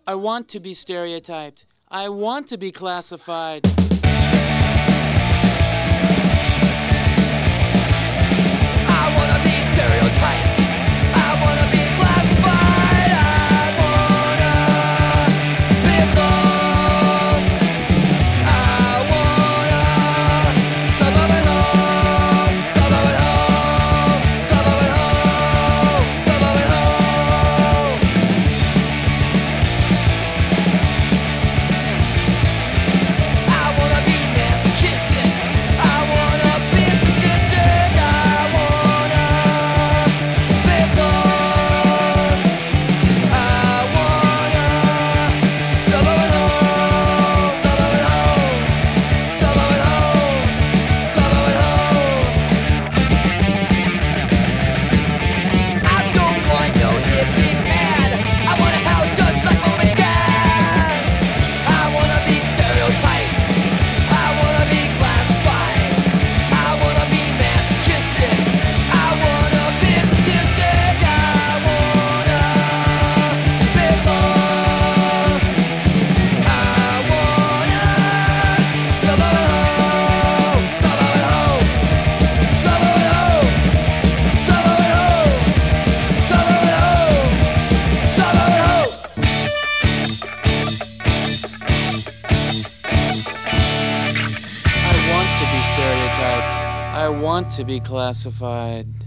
I want to be stereotyped. I want to be classified. I wanna be stereotyped. I wanna be classified. I wanna be a clone. I wanna suburban home, suburban home, suburban home, suburban home. I wanna be masochistic. I wanna be sadistic. I wanna be a clone. I wanna suburban home, suburban home, suburban home, suburban home. I don't want no hippie man. I want a house just like mom and dad. I wanna be stereotyped. I wanna be classified. I wanna be masochistic. I wanna be sadistic. I wanna be a clone. I wanna suburban home, suburban home, suburban home, suburban home, suburban home, suburban home. I want to be stereotyped. I want to be classified.